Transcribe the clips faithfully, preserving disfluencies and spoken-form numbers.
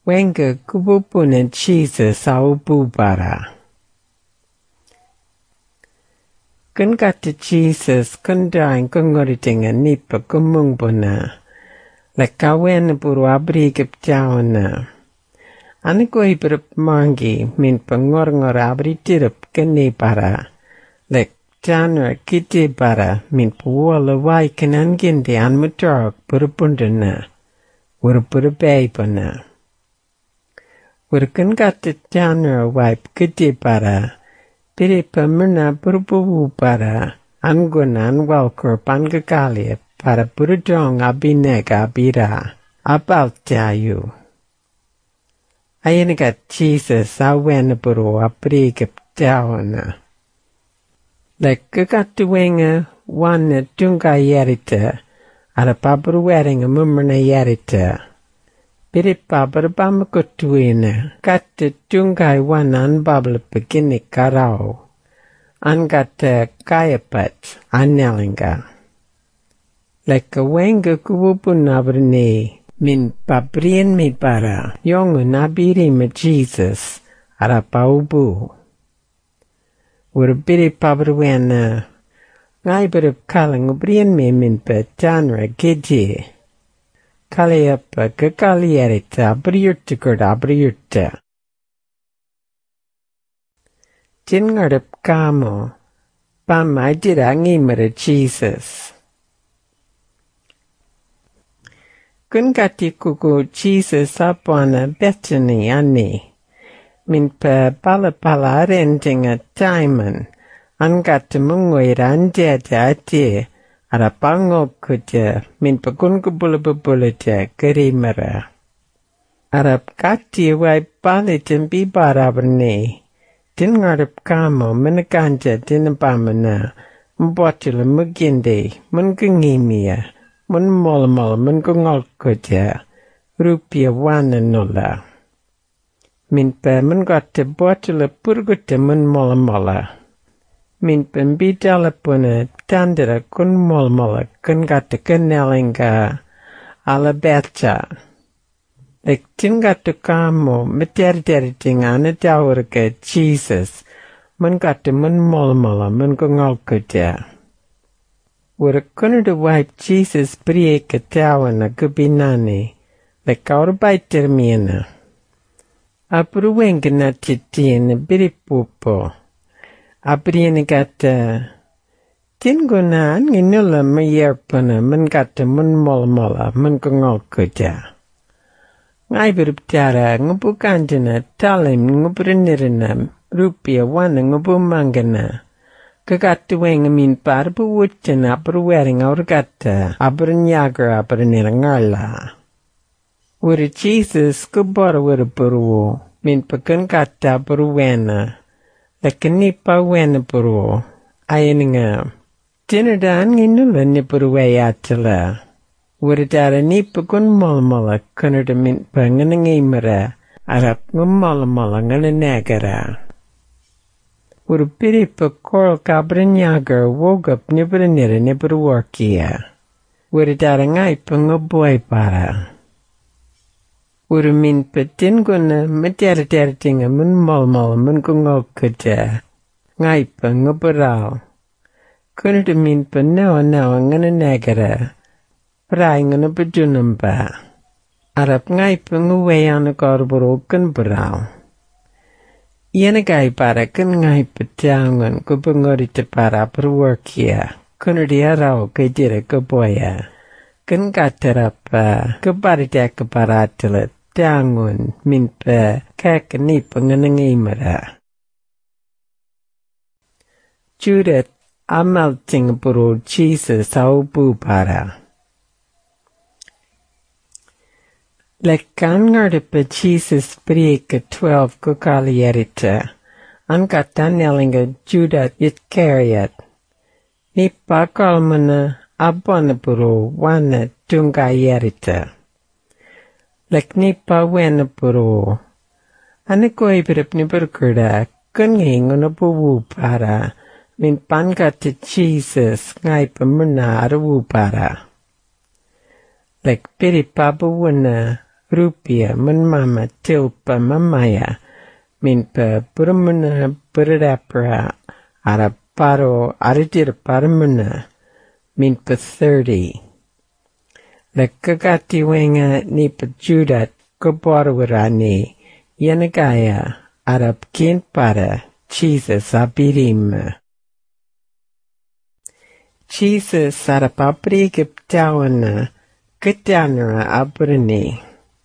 Wenga kubupuna Jesus aubu bara. Kun kata Jesus kun daing kungoritinga nipa kumungbuna. Lekawen buru abri kepjawana. Ane koi berup mangi min pengor-ngor abri tirup kene bara. Lek janur kiti bara min puwala wai kenan gindi an mutarok berupundana. Urupurupaypana. Urkun kata janur wai kiti bara. Piri pemerna berupu bara. Angunan walkur pangakali para berujong abinega abira. Abal jayu. Ayana kat Jesus awen buru abri kepjawana. Lek kekatuwenga wana tunga yerita. Ada pabru weringa mummerna yerita. Biri pabru bamakutuina. Kata tunga wana anbabla begini karau. Angata kayapat anyalinga. Lek wenga kuwupun abrni. Min pabrien mi bara, yongu nabiri ma Jesus, ara paubu. Urbiri pabruena, ngai berup kalang ubrien mi min pa janra giji. Kaliapa kekalierita abriurta kurda abriurta. Jingardup kamo, pamai dira ngimara Jesus. Kun kati kuku Jesus apwana Bethany ani. Min pa pala pala rentinga taiman. An kata mungwira anjata ati. Ara pango kuja. Min pa kun kubula bubula ja kerimara. Arab kati wai pali tembi barabarni. Din ngarap kamo menakanja dinapamana. Mbotila mugindi. Mungungimia. Mun mol-mol mun kungol kuja, rupia wana nula. Min pa mun gata botula purguta mun mol-mola. Min pa mbidala puna tandara kun mol-mola kun gata kenalinga ala becha. Lek tin gata kamo materi-teri tingana dawarga Jesus, mun gata mun mol-mola mun kungol kuja. Wara kunada wipe Jesus brie katawana gubinani, le kaurbai termina. Apuru wengana titina biripupo. Abriena gata, tinguna nginula mayerpuna man gata mun molmola man kungol kuja. Ngai biruptara ngubukandina talim ngubrinirina rupia wana ngubumangana. Kagata wenga min parbu wuchan apru wering aurgata abrin yagar abrin irangala. Wuri Jesus kubara wuri buru min pakan kata buru wena. Lakini pa wena buru ayaninga. Tinadan nginula ni buru wayatala. Wuri dara ni pakun malmala kunada min pa nganangimara arap ngumalmala ngananagara. Urupiri pa koral kabrinyagar wogap nibrinira nibruwarkia. Uridara ngai pa ngabuay para. Urumin pa tinguna matera-tera-tinga mun malmal mun kungol kuja. Ngai pa ngabural. Kunada min pa nawa-nawa ngananagara. Pray ngana padunamba. Arap ngai pa nguwayana karburo kunbural. Yenagay para kan ngay patangan ko pangorita para perworkia. Kunudi araw kay dira kaboya. Kan katarapa kabarita kaparatila tangan min pa kakani panganangimara. Judat amal tingapuro Jesus aubu para. Lekkan ngardipa Jesus prieka twelve kukalierita, angkatan nelinga Judat Iskariot. Ni pakal mana abana puro wana tungayerita. Lek ni pa wena puro. Ane ko ibirip ni berkurda, kuning unapuwu para, min pankata Jesus ngay pa mana arawu para. Lek piri papawana, rupia mun mama tilpa mamaya minpa purumuna puradapra ara paro aritir paramuna minpa thirty. Lekagati wenga nipa judat kubarwarani yanagaya arab kin para Jesus abirim. Jesus arab abri giptawana Ketanra abrani.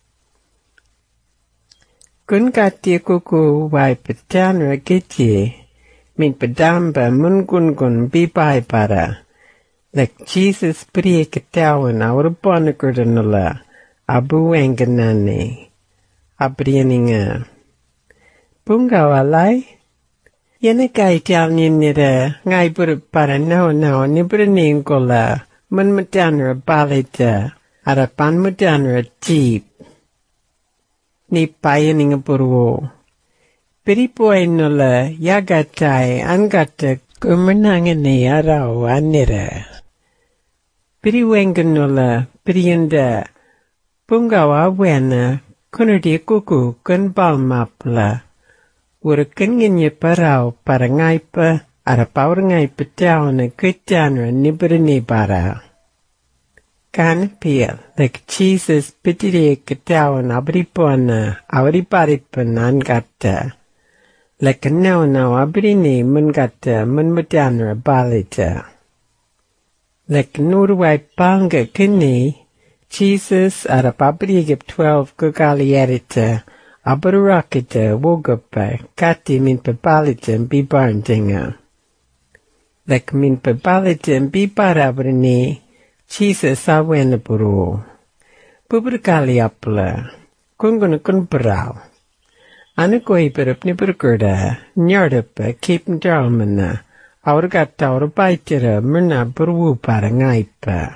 Kun kati kuku wai petanra giti min pedamba mungungun bibai para. Lek Jesus pri ketawan aurbanagurdanula abu enganani abrianinga. Pungawalai Yanakai talnin nira ngai buru para nao nao nibraning gola mun matanra balita Arapan mudanra jeep. Ni payaning purwo. Piripoy nula yagatai angata kumanangani araw anira. Piriwengan nula piriyanda pungawa wena kunudi kuku kun balmapla. Wurakan nginya paraw para ngaipa arapawar ngaipa tao na kutanra nibrini bara. Kan pia, like Jesus pitiri katawan abripona abriparipan angata. Like now now abrini mungata munmutanra balita. Like nurwai panga kini, Jesus arapabrigip twelve gugaliarita, abarakita wogapa kati min pabalita bibarndinga. Like min pabalita bibarabrini, Jesus awena puru. Puberkali apla. Kunguna kun perau. Ana koi perap ni berkurda. Nyardapa keep njalmana. Aur gata aur baitira mena berwu para ngaipa.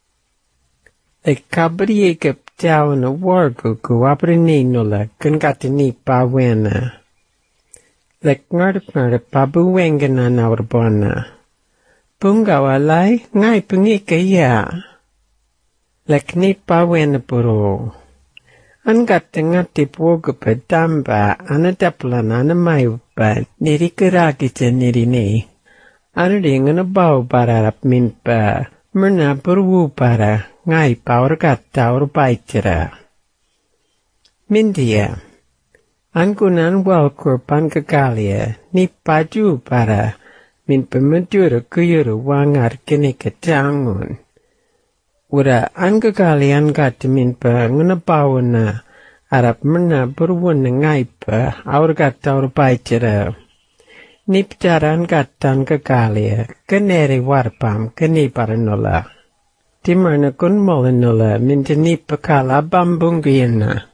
Ek kabri ekap jawana wargu ku aprini nula kun gata ni pa wena. Lek ngardap ngardap pabu wengana aur bona. Pungawalai ngai pengika ya. Lekni pawen puro. Angat tengah tipuoga pedamba anadaplan anamaiupa niri keragita niri ni. Anading anabau bararap minpa merna berwu para ngai paur gata or baitira. Mindia. Angkunan walkur pankagalia ni paju para min pementura kuyuru wangar kini ketangun. Ura angkagali angkat min pa ngunapawana arap mena berwun ngaipa aur gata aur baitira. Nipcara angkat angkagali keneri warpam keni paranola. Timarna kun molanola min nipa kala bambungiana.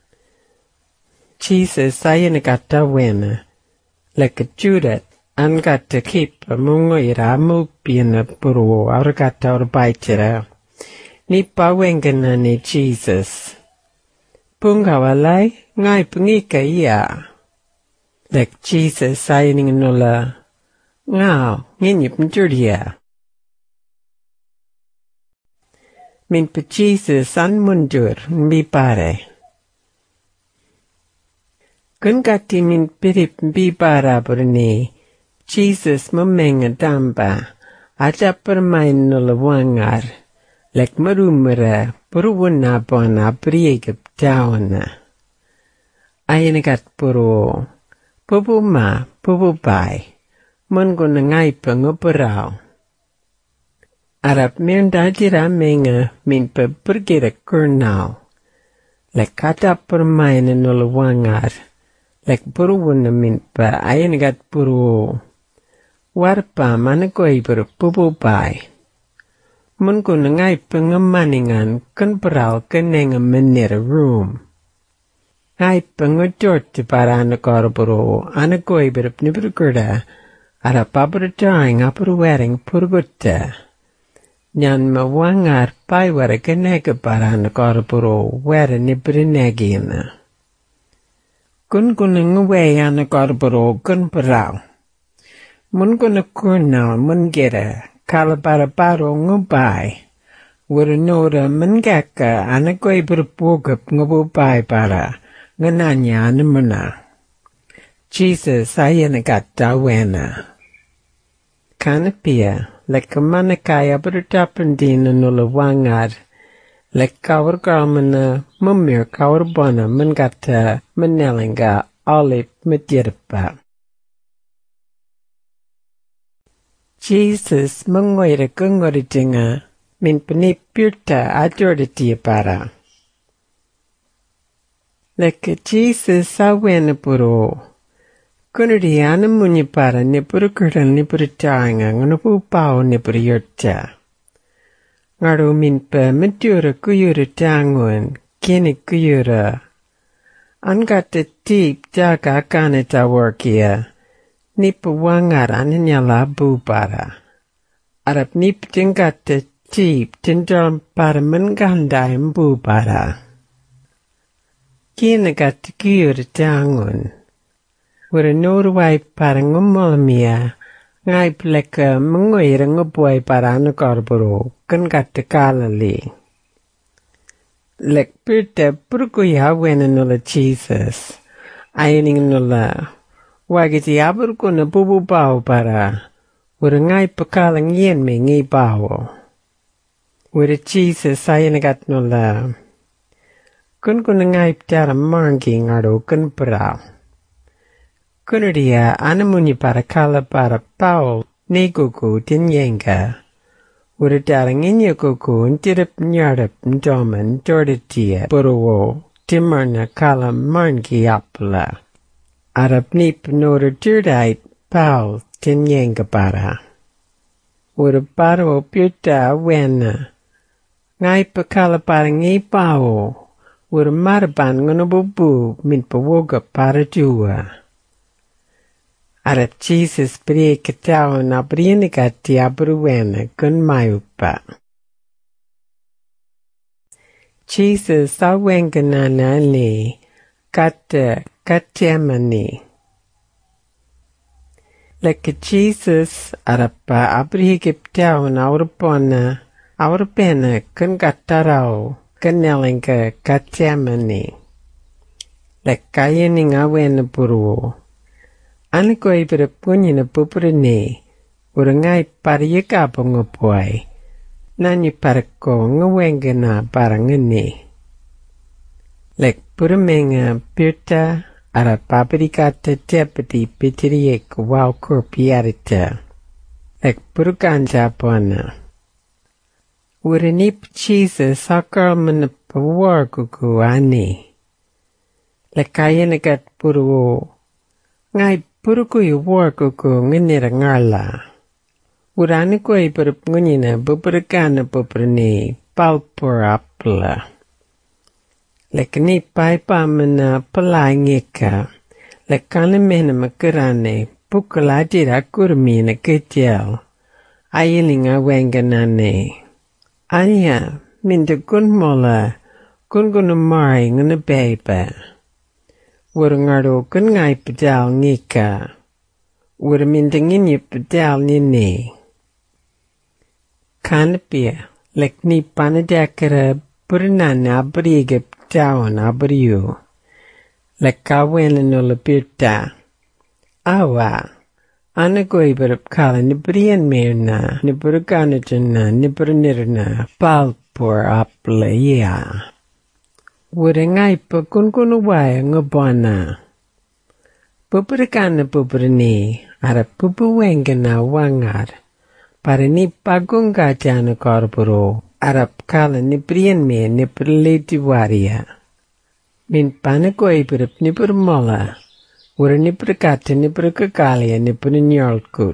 Jesus ayana gata wena. Leka judat. Angata keep mungo ira mupina puru argata or baitira. Ni pawengana ni Jesus. Pungawalai ngai pengika iya. Lek Jesus saying nula. Ngao nginyip njuria. Min pa Jesus an mundur mi pare. Kun gati min pirip mi para burni. Jesus mamenga damba, aja permain nula wangar, lek marumera, purwuna bona priegap tawana. Ayanagat puro, pupu ma, pupu bai, mungo na ngay panguparao. Arap miranda jira menga min pa pergira kurnao, lek kata permain nula wangar, lek purwuna min pa ayanagat puro. Warpa mana koi berpupu bai. Mun kun ngai pengemaningan kan perau keneng menir room. Ngai pengujort di para anak korboro anak koi berpni berkurda ada paper drawing apur wearing purgutta. Nyan mawangar pai wara kenega para anak korboro wera ni berinegina. Kun kun ngwe anak korboro kun perau. Mun gonna kurna mun gera kalabara paro ngubai Wara nora mengaka anakoi berpogap ngabupai para ngananya anamana. Jesus ayanagata wena. Kanapia, lekamanakaya bertapandina nula wangar. Lek kawar garmana mumir kawar bona mengata menelinga alip medirpa. Jesus mengoira kengoritinga min penipirta adorditia para. Lek Jesus awena puro. Kunuriana munyi para ni purukuran ni purutanga nganapu pao ni puriyurta. Ngaro min pa medyura kuyura tanguan, kini kuyura. Angata tip jaga akane tawarkia, nipa wangar ananyala para. Arap nip tingata tip tindal para mengandai mbu para. Kina gata kuyura tanguan. Wara norwai para ngumalamia, ngai pleka mengoira ngabuai para anakarburo. Kan kata kalali. Lek pirta purkuya wena nula Jesus. Ayaning nula. Wagiti aburkuna bubu bau para. Wara ngai pakalang yen me ngi bau. Wara Jesus ayanagat nula. Kun kuna ngai ptara mangi ngaro kun pra. Kunadia anamunyi para kala para pau negugu dinyenga. Wara darang inya kuku ntirip nyarap ndoman jorditia buruwo timarna kala mangi apla. Arap nip nora durdait pau tinyenga para. Wara paro pirta wena. Ngai pa kala para ngi pao. Wara maraban nganabubu min pawoga para jua. Arap Jesus beri ketawa na beri negati abruwena kun mayupa. Jesus awenganana ni kata katemani. Leka Jesus arapa abri ketawa na urpona aurpena kun katarau kun nelinga katemani. Leka yening awena buruwo. Anako ibera punya na pupurene, urangai para yaka ngapuai, nani para ko ngawengana para ngene. Lek puramenga pirta ara paprikata tepati pitiriek wau kurpiarita. Lek purukanja pona. Uranip chisa sakar manapawar kuku ani. Lek kaya nagat puru ngai Puruku yu warkuku nginira ngala. Urani ko iparup ngina buburikana buburni palpur apla. Lekni paipa mana palai ngika. Lekana mena makarane pukala dira kurmi na ketiel. Ayilinga wenganane. Anya minda gunmola gungunumari ngana beba. Wara ngaro kun ngai pedal ngika. Wara mindangin yu pedal nini. Kanapia, lek ni panadakara purnana abriga pedal abriu. Lek kawena nula pirta. Awa, anagoi barap kala nibrian merna, nibrugana jana, nibranirna, palpur apla ya. Wara ngai pa kunkunuwaya ngabana. Pupurakana pupurani, ara pupuwengana wangar. Para ni pagunga jana karburo, arap kala ni brian me ni perliti waria. Min panakoi berap ni permola, wara ni perkata ni perkakalia ni pernyalkut.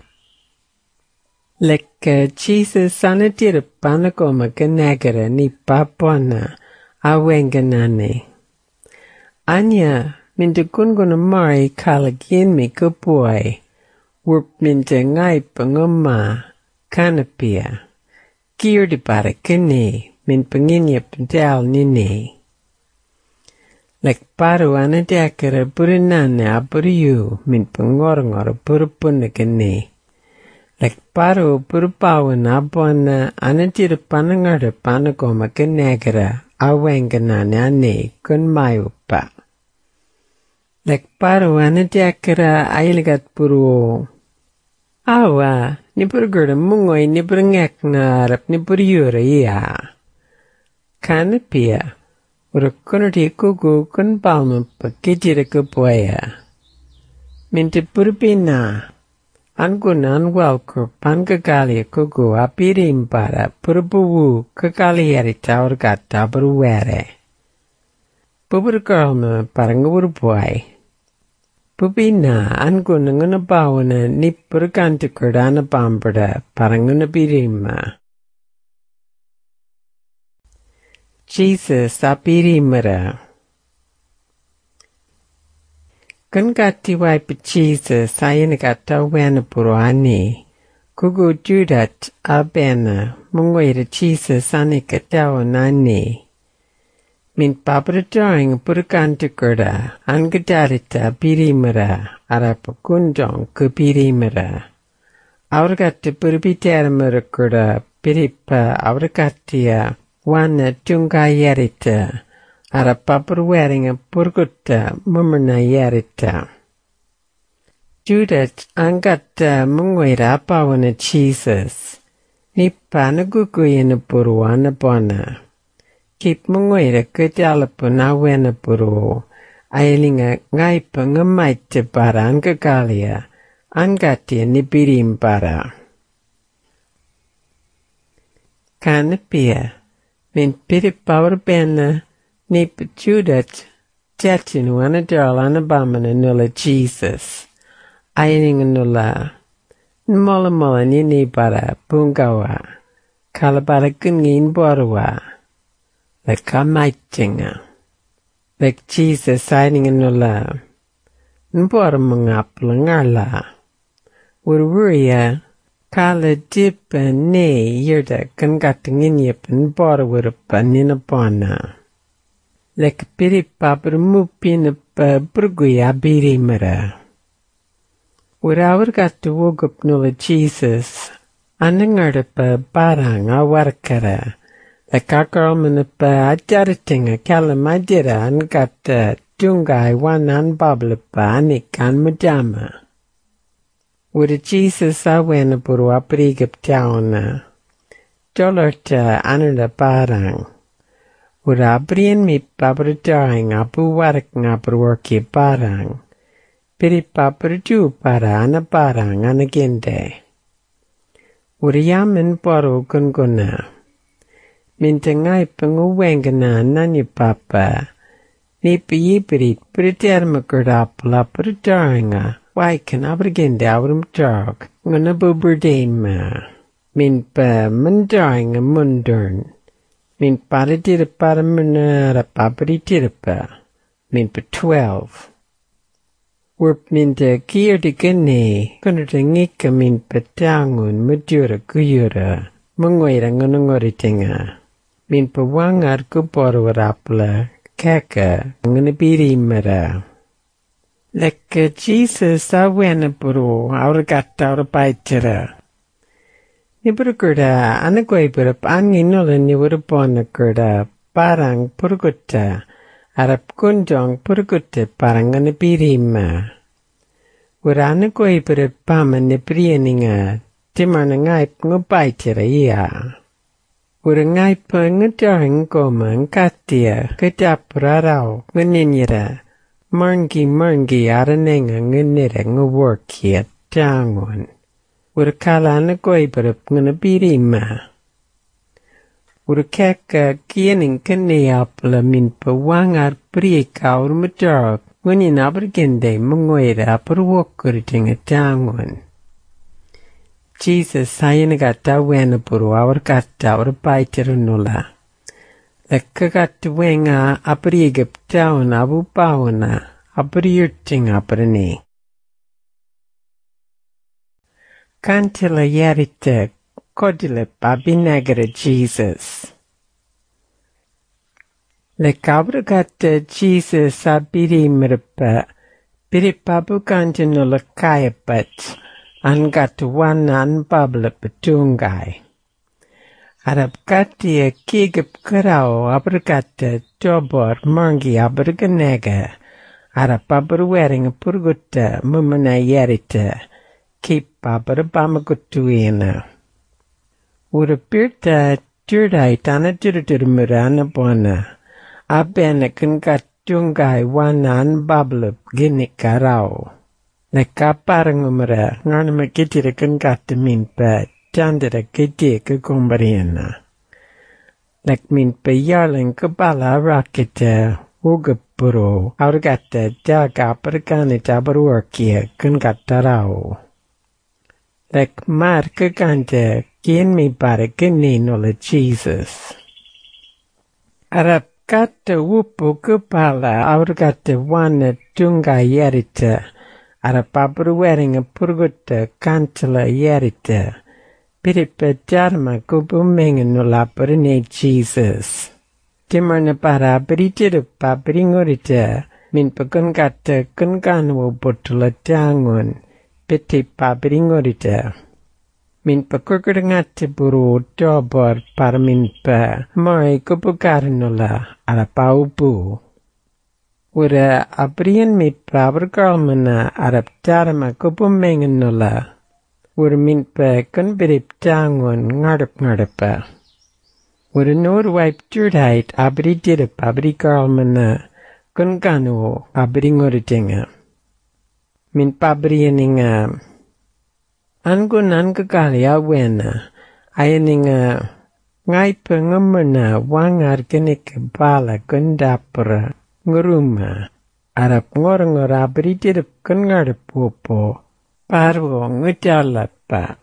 Lek Jesus sanatira panakoma kanagara ni papana, awenganane. Anya minta kunguna mari kalagin mi kupuai. Wurp minta ngai pangoma kanapia. Kier di para kini min panginya pedal nini. Lek paru anadakara burinana aburiu min pangorongoro purupuna kini. Like paro purpawana bona anatir panangada panagoma kenegara awangana nane kun mayupa. Like paro anajakara ailigat puro. Awa, nipurgurda mungoy nipurngek ngarap nipuriura iya. Kanapia, urukunati kuku kun palmupa kijira kupuaya. Minti purpina. Angunan walkur pan kekali kuku apirim para purpuwu kekali hari taur kata berwere. Pupur kalma parang urpuai. Pupina angunan nganabawana ni perkanti kerdana pampada parang ngapirima. Jesus apirimara. Kan kati wai pa Jesus ayan kata wana puruani. Kugu judat abena mungoira Jesus ane kata wanani. Min papadatoing purukanta kurda angadarita pirimara arapa kundong ku pirimara. Auragata purubitaramara kurda piripa auragatia wana tungayarita. Ara paparweringa purgutta mumurna yarita. Judat angata mungoira apawana Jesus. Nipa naguguyana puruana bona. Kip mungoira kutalapuna wena puru. Ailinga ngaipa ngamaita para angagalia. Angatia nipirim para. Kanapia. Min piripawar bena. Nip Judat jatinu anadal anabamana nula Jesus. Aining nula. Nmola mola nini bara bungawa. Kalabara gungin borwa. Leka maitinga. Lek Jesus aining nula. Nbora mangapla ngala. Urwuria. Kala dipa ne yirda kangatingin yipan bora wurpa ninapona. Lek piripa bermupin pa berguya birimara. Urawar gatu wogup nula Jesus. Anangar pa barang awarkara. Lek akarman pa ajaratinga kalamadira angata tungai wanan babla pa anikan madama. Ura Jesus awena puru aprigap tauna. Dolarta ananda barang. Ura abrian mi pabradaing apu warak ngaperworki parang. Piri pabradu para ana parang anagende. Ura yamin paro gunguna. Mintangai penguwengana nani papa. Ni piyipirit pritermakurdapula pradainga. Waikan abragende awrum darg. Ngana buburdema. Min pa mandainga mundurn. Min para dirpa manara papari dirpa. Min pa twelve. Warp min de kier de gane. Kunata ngika min pa tangun madura guyura. Mungoira ngunungoritinga. Min pa wangar kuporo warapla. Kaka ngunabiri mara. Leka Jesus awena puru auragata aurapaitira. Niburgurda anagwaiburap anginula niburapona gurda parang purgutta arap kunjong purgutta parang anabirima. Ura anagwaiburap pama nibrianinga timarna ngaip ngupaitira iya. Ura ngaip ngadaring goma ngkatia kadapurarao nguninira marngi marngi aranenga ngunira nguworkia tangon. Ura kala na goibarap ngana birima. Ura keka kiening kaneapla min pa wangar prika ur madarag ngunin abragende mungoira aparwokuritinga tangon. Jesus sayinagata wena puru awar kata ura paitira nula. Leka gata wenga aprigap taon abu pawana apriyurting aprani. Kantila yarita kodilip abinagara Jesus. Le kabragata Jesus abiri mirpa biripabu kantinula kayapat angat wana anbabla petungai. Arab katia kigip karao abrikata jobor mangi abriganega. Arab abruwering purgutta mumana yerita. Keep abrabamagutuina. Ura pirta jurdai tana jurdurmurana bona. Abena kangat jungai wana anbabla ginikarao. Leka parangumara nganama kitira kangat minpa. Chandra kiti ke kumbariana. Lek min pe yarling kabala rakita ugapuro aurgata jaga perkani tabaruarkia kungatarao. Lek mar kaganta kien mi para kini nola Jesus. Arab kata wupu kepala aurgata wana tunga yerita. Arab abruwering purguta kantala yerita. Piripa dharma kubumengen nula perine Jesus. Timarna para beritirupa beringurita min pekun kata kunkanwo botula tangun pitipa beringurita. Min pekurgurangate buru dobor para min pa mai kubukarnula ala paubu. Ura abrian mi pa bergalmana arab dharma kubumengen nula. Urmin pa kun birip tangun ngarap ngarapa. Ura nur wipe jurdait abri dirip abri karlmana kun ganu abri nguritinga. Min pabrianinga. Angun angagali awena ayaninga ngai pengamana wangar genik bala gundapura nguruma. Arap ngorangor abri dirip kun ngarap wopo. Parwo ngujalapa.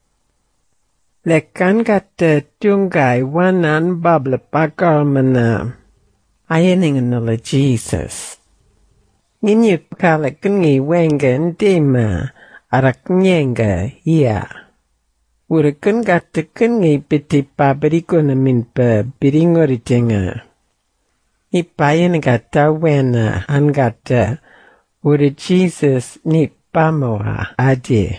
Lekan kata tungai wanan babla pakal mana. Ayaning nula Jesus. Nginyip kala kengi wenga ndima arak nyenga iya. Urakan kata kengi piti pabarikuna minpa biringoritinga. Ipayan kata wena angata ura Jesus nip pamoa adi.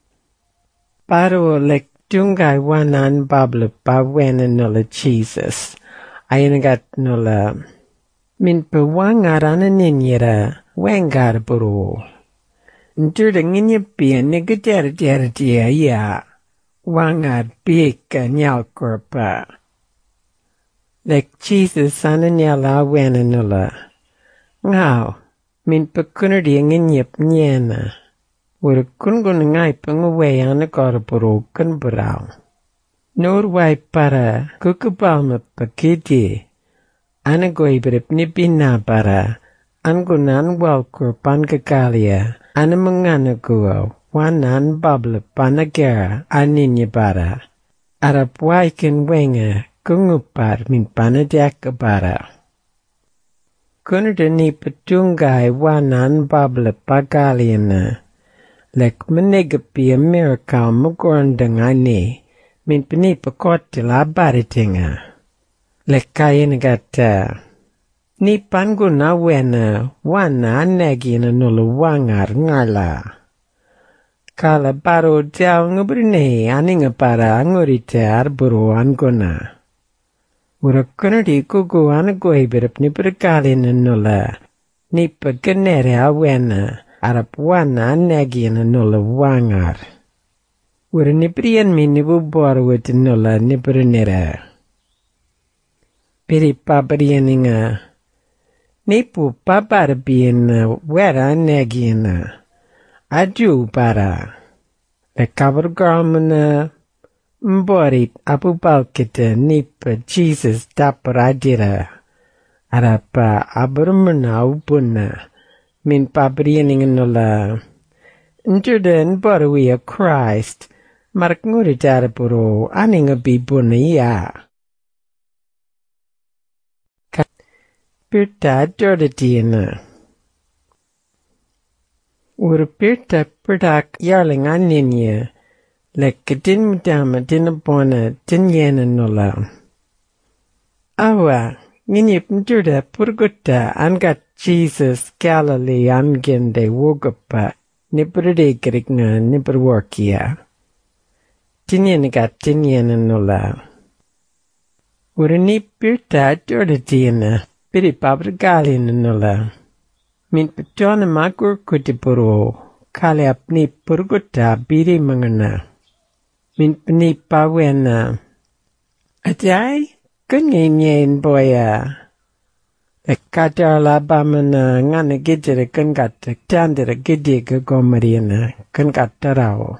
Paro lek tungai wanan babla pawena nula Jesus. Ayanagat nula. Min pawangar ananinyira wengar buru. Nturda nginyapia nigatera tera tia ya. Wangar pika nyalkorpa. Lek Jesus ananyala wena nula. Ngau. Min pakunardi nginyap nyena. Ura kungun ngai pangaway ana korporo kan berau. Nur wai para kukupalma pakiti. Ana goi berip nipina para. Angunan walkur pan kekalia. Ana mengana gua. Wanan babla panagera aninya para. Arap waikin wenga kungupar min panadyak para. Kunada ni patungai wanan babla pagaliana. Lek menegapi a miracle mugorandangani min penipakotila baritinga. Lek kayanagata. Ni panguna wena wana anagina nula wangar ngala. Kala baro jao ngubrine aninga para angurita arburu anguna. Ura kunadi kuku anagoi birap ni perkalina nula. Ni paganere awena. Arap wana anagina nula wangar. Ura niprian mi nibuboru wit nula niprinera. Piri paparianinga. Nipu paparabiana wera anagina. Aju para. Le kabargamana. Mborit apubalkita nipa Jesus daparadira. Arapa abarumana upuna. Min pabrianing nula. Njuda nbarui a Christ. Marak nguri darapuro aning a bibuna iya. Pirta jordatina. Ur pirta perdak yarling aninya. Lek din mudama dinabona dinyena nula. Awa. Nginyip njuda purguta angat Jesus Galilee angende wugapa Nipperdekerik nga nipperworkia. Tinyen gat tinyen nola. Ure nippirta jordatina, piri pabrigalin nola. Min petona magur kutipuro, kale apni purguta biri mangana. Min pni pawena. Ajay, kunyenyen boya. Ekata labamana ngana gijere kengata tandere gidiga gomariana kengata rao.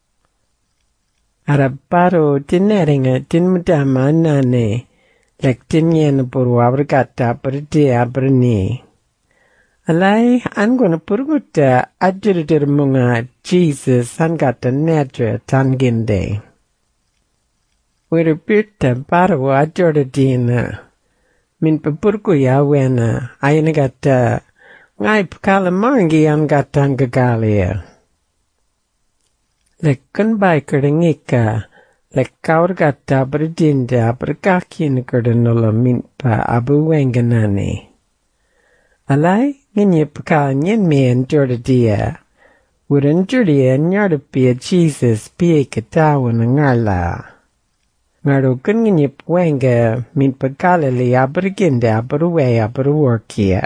Arabaro tineringa tinmutama nane lek tinyen puru abrigata perdi abrni. Alai angona purguta ajuridir munga Jesus angata netra tanginde. Wiripirta baro ajuridina. Min pepurku ya wena ayenagata ngai pkalamangi angata angagalia. Lek kunbai kerdengika lek kaur gata berdinda berkakin kerdenula min pa abu wenganani. Alai nginye pkal nyen men jordia. Wuren jordia nyardapia Jesus pia katawan ngala. Ngaro kun nginyip wenga min pagkalali aberginde aberwe aberworkia.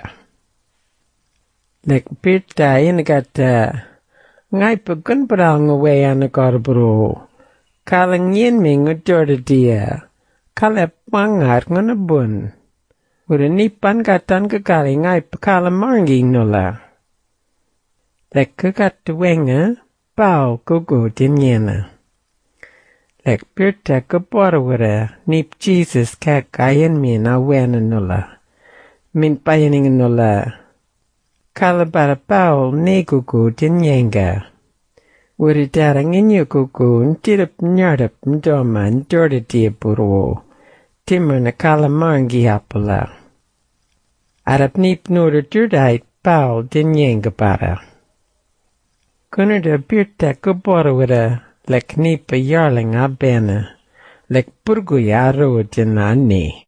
Lek pirta inagata ngai pagun parang away anagarbro. Kalang yin ming udorda dia. Kalep mangar ngunabun. Ura nipan gatan kakali ngai pakalamangi nola. Lek kakata wenga pao kugo dinyena. Lek pirta kaporwara nip Jesus kak ayan min awena nula. Min payaning nula. Kalabara pao negugu dinyenga. Wuri darang inyo gugu ntirip nyardap ndoma ndorda dia puro. Timur na kalamangi apula. Arap nip nura durdait pao dinyenga para. Kunada pirta kaporwara lek nipa yarling abena, lek purgu yaro dinani.